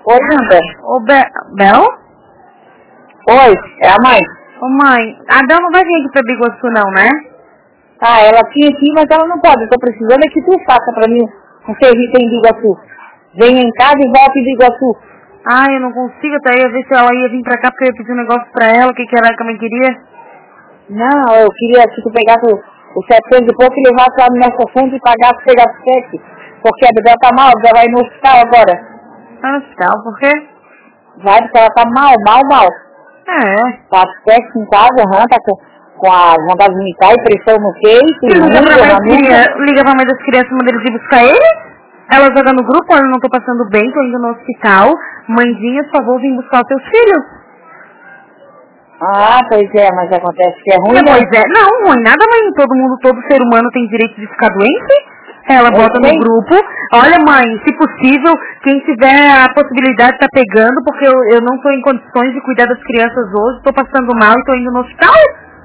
Oi, Nanda. Ô, Bel? Oi, é a mãe. Ô, mãe, a Bel não vai vir aqui pra Biguaçu, não, né? Ah, ela tinha aqui, mas ela não pode. Eu tô precisando é que tu faça pra mim um serviço em Biguaçu. Venha em casa e volta em Biguaçu. Ah, eu não consigo, até ia ver se ela ia vir pra cá porque eu ia pedir um negócio pra ela, o que era que a mãe queria. Não, eu queria que tu pegasse os 700 e pouco e levasse lá no nosso fundo e pagasse, pegasse cheque. Porque a Bebel tá mal, já vai no hospital agora. Tá no hospital, por quê? Vai, porque ela tá mal. É. Tá cheque em casa, tá com a vontade de vomitar e pressão no peito. Liga pra mãe das crianças, manda eles ir buscar ele. Ela joga no grupo, olha, eu não tô passando bem, tô indo no hospital. Mãezinha, por favor, vem buscar os seus filhos. Ah, pois é, mas acontece que é ruim, né? Pois é, não, ruim nada, mãe. Todo ser humano tem direito de ficar doente. Ela bota no grupo. Olha, mãe, se possível, quem tiver a possibilidade tá pegando, porque eu não tô em condições de cuidar das crianças hoje, tô passando mal e tô indo no hospital.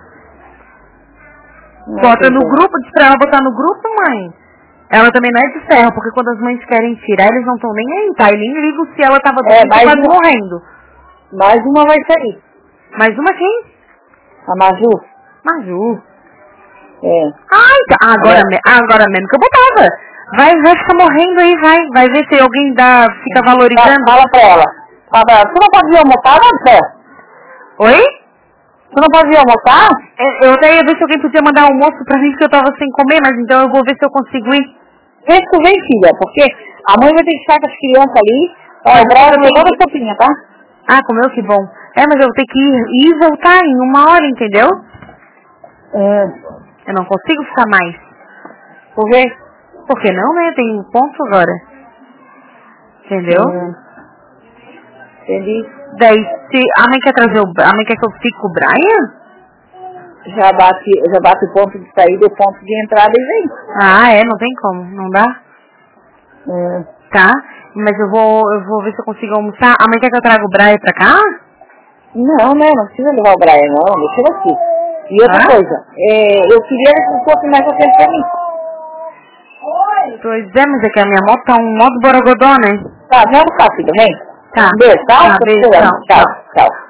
Bota no grupo, diz pra ela botar no grupo, mãe. Ela também não é de ferro, porque quando as mães querem tirar, eles não estão nem aí, tá? E nem ligam se ela tava doente quase morrendo. Mais uma vai sair. Mais uma quem? A Maju. Maju. É. Ai, tá. Agora mesmo que eu botava. Vai ficar morrendo aí, vai ver se alguém fica valorizando. Fala pra ela. Tu não pode vir almoçar, não, Zé? Oi? Tu não pode vir almoçar? Eu até ia ver se alguém podia mandar almoço pra mim, que eu tava sem comer, mas então eu vou ver se eu consigo ir. Vê se tu vem, filha, porque a mãe vai ter que ficar com as crianças ali. O Braga tem toda a sopinha, tá? Ah, comeu? Que bom. Mas eu vou ter que ir e voltar em 1 hora, entendeu? Eu não consigo ficar mais. Por quê? Por que não, né? Tem ponto agora. Entendeu? Entendi. Daí, se a mãe quer trazer a mãe quer que eu fique com o Brian? Já bate o ponto de saída, o ponto de entrada e vem. Ah, não tem como, não dá? Tá, mas eu vou ver se eu consigo almoçar. A mãe quer que eu traga o Brian pra cá? Não, né? Não precisa levar o Brian, não. Deixa ele aqui. E outra coisa, eu queria que fosse mais tempo pra mim. Pois é, mas é que a minha moto tá um modo borogodó, né? Tá, vamos cá, filho, vem. Tá. Beijo, tá? Beijo, tchau. Tchau.